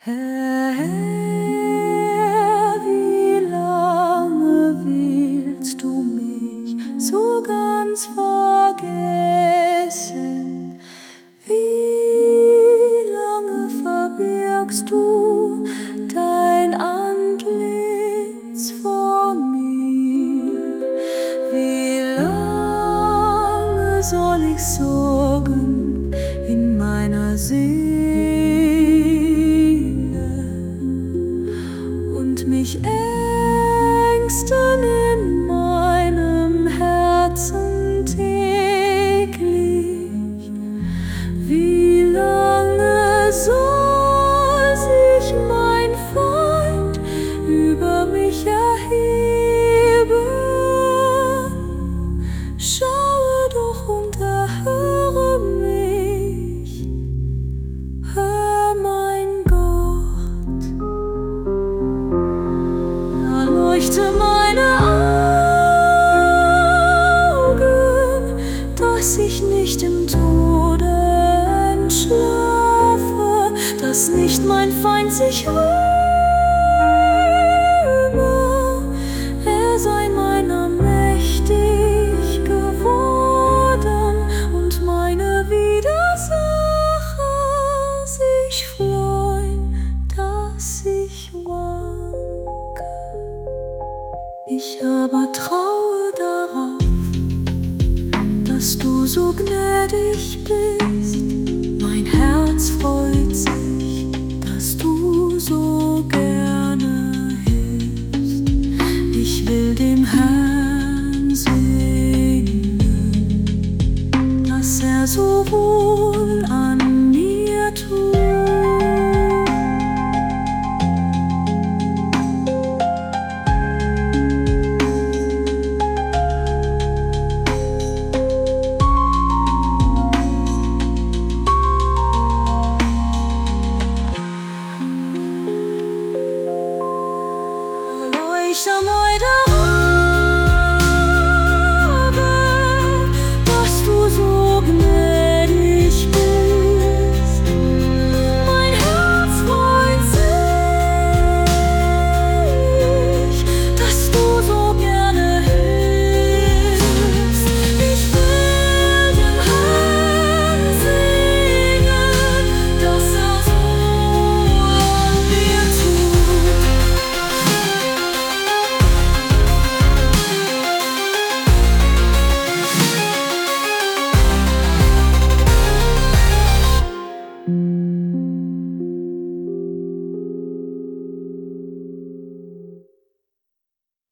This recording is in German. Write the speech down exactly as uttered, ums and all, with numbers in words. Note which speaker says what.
Speaker 1: Herr, wie lange willst du mich so ganz vergessen? Wie lange verbirgst du dein Antlitz vor mir? Wie lange soll ich sorgen in meiner Seele und mich ängsten in meinem Herzen täglich? Wie lange soll sich mein Feind über mich erheben? Schaue doch und erhöre mich, hör mein Gott, erleuchte meine Augen, dass ich nicht im Tode entschlafe, dass nicht mein Feind sich rühme, er sei meiner mächtig geworden und meine Widersacher sich freuen, dass ich wanke. Ich aber traue darauf, dass du so gnädig bist